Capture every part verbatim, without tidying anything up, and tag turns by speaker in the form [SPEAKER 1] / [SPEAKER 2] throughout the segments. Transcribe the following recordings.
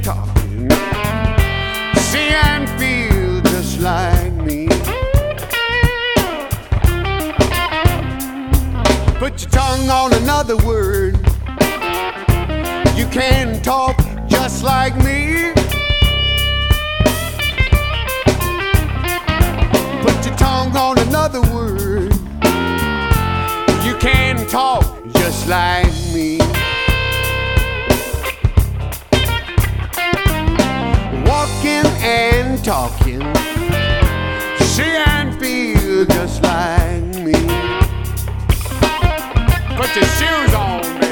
[SPEAKER 1] talking, see and feel just like me. Put your tongue on another word, you can talk just like me. Put your tongue on another word, you can talk just like me. Walking and talking, see and feel just like me. Put your shoes on, baby.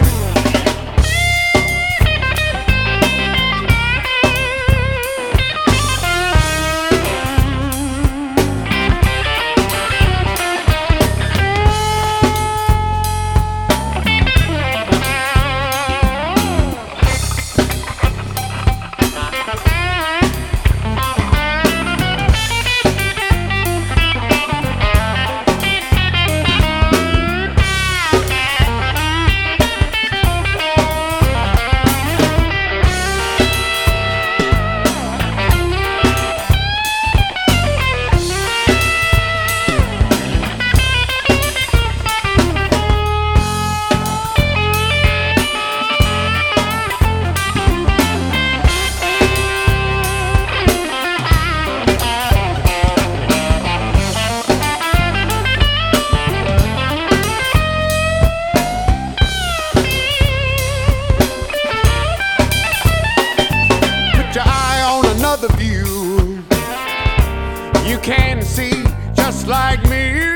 [SPEAKER 1] Another view, you can see just like me.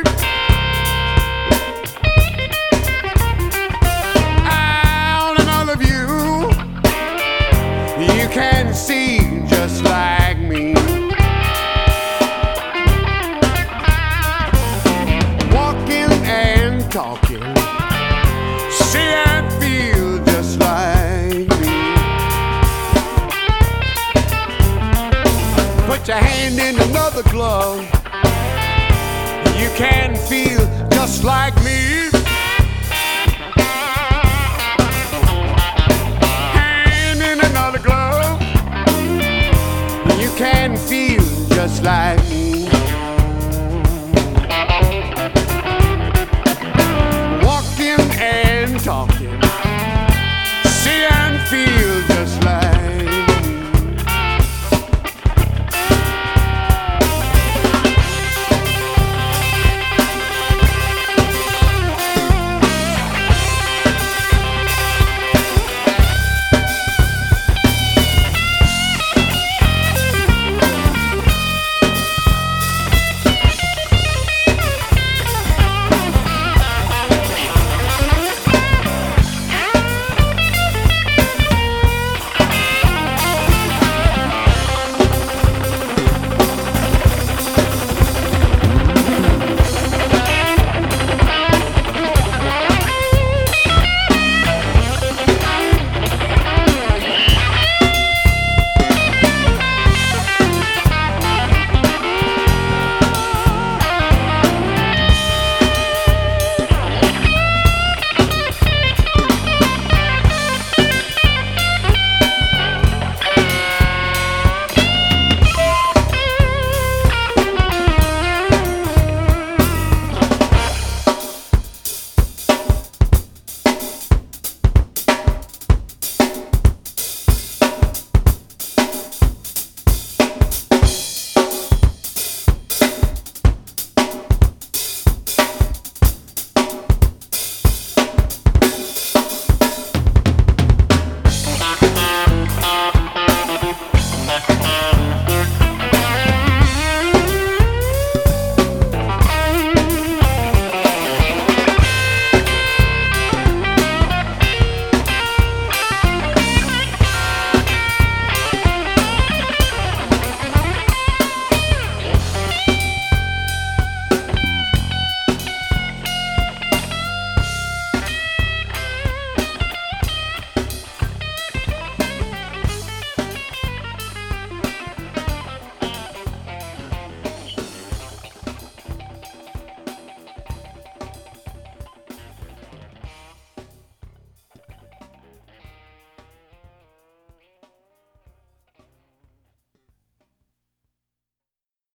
[SPEAKER 1] On another view, you can see just like me. Walking and talking, see and feel just like me. Put your hand in another glove, you can feel just like me. Hand in another glove, you can feel just like me. Walking and talking, see and feel